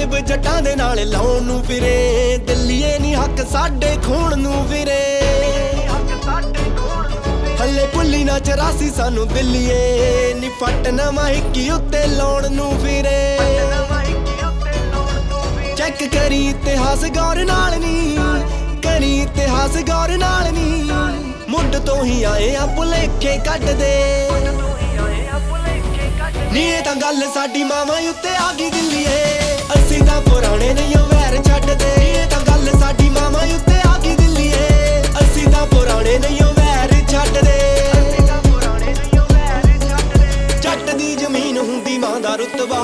ਮੁਤਾਲਿਬ ਜੱਟਾਂ ਦੇ ਨਾਲ ਲਾਉਣ ਨੂੰ ਫਿਰੇ। ਦਿੱਲੀਏ ਨੀ ਹੱਕ ਸਾਡੇ ਖੋਣ ਨੂੰ ਫਿਰੇ। ਹੱਲੇ ਭੁੱਲੀ ਨਾ 84 ਸਾਨੂੰ ਦਿੱਲੀਏ ਨੀ ਫੱਟ ਨਵਾਂ ਹਿੱਕੀ ਉੱਤੇ ਲਾਉਣ ਨੂੰ ਫਿਰੇ। ਚੈੱਕ ਕਰੀ ਇਤਿਹਾਸ ਗੌਰ ਨਾਲ ਨੀ, ਕਰੀ ਇਤਿਹਾਸ ਗੌਰ ਨਾਲ ਨੀ। ਮੁੱਢ ਤੋਂ ਹੀ ਆਏ ਆ ਭੁਲੇਖੇ ਕੱਢਦੇ ਨੀ। ਇਹ ਤਾਂ ਗੱਲ ਸਾਡੀ ਮਾਵਾਂ ਉੱਤੇ ਆ ਗਈ ਦਿੱਲੀਏ, ਅਸੀਂ ਤਾਂ ਪੁਰਾਣੇ ਨਹੀਂ ਓ ਵੈਰ ਛੱਡਦੇ। ਇਹ ਤਾਂ ਗੱਲ ਸਾਡੀ ਮਾਵਾਂ ਉੱਤੇ ਆ ਗਈ ਦਿੱਲੀਏ, ਅਸੀਂ ਤਾਂ ਪੁਰਾਣੇ ਨਹੀਂ ਓ ਵੈਰ ਛੱਡਦੇ। ਜੱਟ ਦੀ ਜ਼ਮੀਨ ਹੁੰਦੀ ਮਾਂ ਦਾ ਰੁਤਬਾ।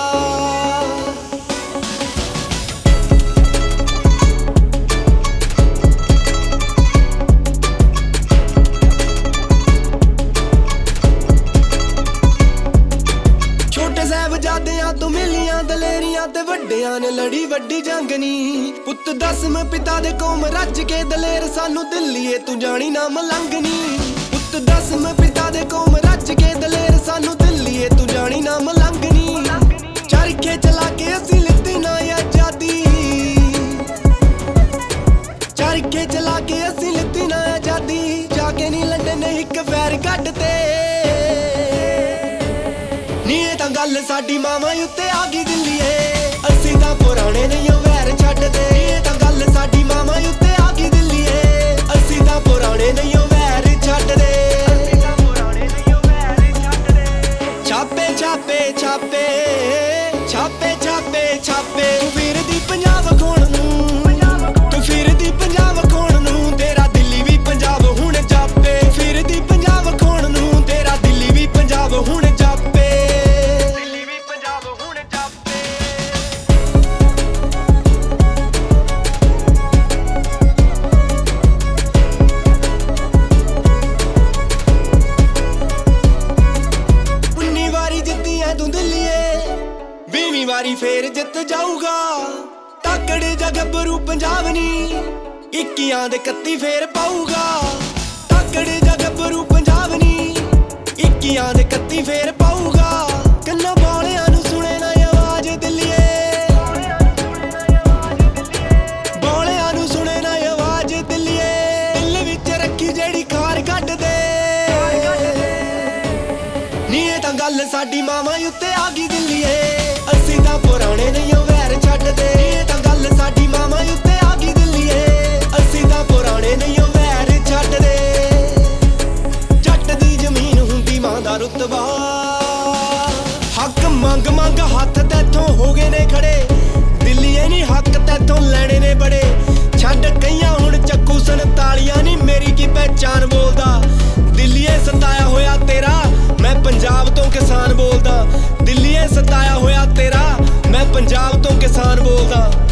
ਸਾਹਿਬਜ਼ਾਦਿਆਂ ਤੋਂ ਮਿਲੀਆਂ ਦਲੇਰੀਆਂ ਤੇ ਵੱਡਿਆਂ ਨੇ ਲੜੀ ਵੱਡੀ ਜੰਗ ਨੀ। ਪੁੱਤ 10ਵੇਂ ਪਿਤਾ ਦੇ ਕੌਮ ਰੱਜ ਕੇ ਦਲੇਰ ਸਾਨੂੰ ਦਿੱਲੀਏ ਤੂੰ ਜਾਣੀ ਨਾ ਮਲੰਗ ਨੀ। ਪੁੱਤ 10ਵੇਂ ਪਿਤਾ ਦੇ ਕੌਮ ਰੱਜ ਕੇ ਦਲੇਰ ਸਾਨੂੰ ਦਿੱਲੀਏ ਤੂੰ ਜਾਣੀ ਨਾ ਮਲੰਗ ਨੀ। ਚਰਖੇ ਚਲਾ ਕੇ ਅਸੀਂ ਲਿੱਤੀ ਨਾ ਆਜ਼ਾਦੀ, ਚਰਖੇ ਚਲਾ ਕੇ ਅਸੀਂ ਲਿੱਤੀ ਨਾ ਆਜ਼ਾਦੀ। ਜਾ ਕੇ ਨੀ ਲੰਡਨ ਨੇ ਇੱਕ ਫੈਰ ਕੱਢਤੇ ਨੀ। ਇਹ ਤਾਂ ਗੱਲ ਸਾਡੀ ਮਾਵਾਂ ਉੱਤੇ ਆ ਗਈ ਦਿੱਲੀਏ, ਅਸੀਂ ਤਾਂ ਪੁਰਾਣੇ ਨਹੀਂ ਓ ਵੈਰ ਛੱਡਦੇ। ਇਹ ਤਾਂ ਗੱਲ ਸਾਡੀ ਮਾਵਾਂ ਉੱਤੇ ਆ ਗਈ ਦਿੱਲੀਏ, ਅਸੀਂ ਤਾਂ ਪੁਰਾਣੇ ਨਹੀਂ ਓ ਵੈਰ ਛੱਡਦੇ। ਛਾਪੇ ਛਾਪੇ ਛਾਪੇ ਛਾਪੇ ਛਾਪੇ ਛਾਪੇ ਤੂੰ ਫਿਰਦੀ ਪੰਜਾਬ ਖੋਣ ਨੂੰ, ਤੂੰ ਫਿਰਦੀ ਪੰਜਾਬ ਖੋਣ ਨੂੰ। ਤੇਰਾ ਦਿੱਲੀ ਵੀ ਪੰਜਾਬ ਹੁਣ ਜਾਪੇ, ਫਿਰਦੀ ਪੰਜਾਬ ਖੋਣ ਨੂੰ। ਤੇਰਾ ਦਿੱਲੀ ਵੀ ਪੰਜਾਬ ਹੁਣ ਜਾਪੇ। ਤੂੰ ਦਿੱਲੀਏ 20ਵੀਂ ਵਾਰੀ ਫੇਰ ਜਿੱਤ ਜਾਊਗਾ। ਤਾਕੜੇ ਜਾਂ ਗੱਭਰੂ ਪੰਜਾਬ ਨੀ, 21 ਦੇ 31 ਫੇਰ ਪਾਊਗਾ। ਤਾਕੜੇ ਜਾਂ ਗੱਭਰੂ ਪੰਜਾਬ ਨੀ, 21 ਦੇ 31 ਫੇਰ ਪਾਊਗਾ। ਕੰਨਾਂ ਬੋਲਿਆਂ ਨੂੰ ਸੁਣੇ ਨਾ ਆਵਾਜ਼ ਦਿੱਲੀਏ, ਬੋਲਿਆਂ ਨੂੰ ਸੁਣੇ ਨਾ ਆਵਾਜ਼ ਦਿੱਲੀਏ। ਦਿਲ ਵਿੱਚ ਰੱਖੀ ਜਿਹੜੀ ਖਾਰ ਕੱਢ ਦੇ ਨੀ। ਇਹ ਤਾਂ ਗੱਲ ਸਾਡੀ ਮਾਵਾਂ ਉੱਤੇ ਆ ਗਈ ਦਿੱਲੀਏ, ਅਸੀਂ ਤਾਂ ਪੁਰਾਣੇ ਨਹੀਂ ਓ ਵੈਰ ਛੱਡਦੇ। ਇਹ ਤਾਂ ਗੱਲ ਸਾਡੀ ਮਾਵਾਂ ਉੱਤੇ ਆ ਗਈ ਦਿੱਲੀਏ, ਅਸੀਂ ਤਾਂ ਪੁਰਾਣੇ ਨਹੀਂ ਓ ਵੈਰ ਛੱਡਦੇ। ਜੱਟ ਦੀ ਜ਼ਮੀਨ ਹੁੰਦੀ ਮਾਂ ਦਾ ਰੁਤਬਾ। ਹੱਕ ਮੰਗ ਮੰਗ ਹੱਥ ਤੈਥੋਂ ਹੋ ਗਏ ਨੇ ਖੜੇ, ਦਿੱਲੀਏ ਨੀ ਹੱਕ ਤੈਥੋਂ ਲੈਣੇ ਨੇ ਬੜੇ। ਛੱਡ ਕਈਆਂ ਹੁਣ ਚੱਕੂ 47 ਨੀ ਮੇਰੀ ਕੀ ਪਹਿਚਾਨ ਬੋਲਦਾ। ਦਿੱਲੀਏ ਸਤਾਇਆ ਹੋਇਆ ਤੇਰਾ ਮੈਂ ਪੰਜਾਬ ਤੋਂ ਕਿਸਾਨ ਬੋਲਦਾ। ਦਿੱਲੀਏ ਸਤਾਇਆ ਹੋਇਆ ਤੇਰਾ ਮੈਂ ਪੰਜਾਬ ਤੋਂ ਕਿਸਾਨ ਬੋਲਦਾ।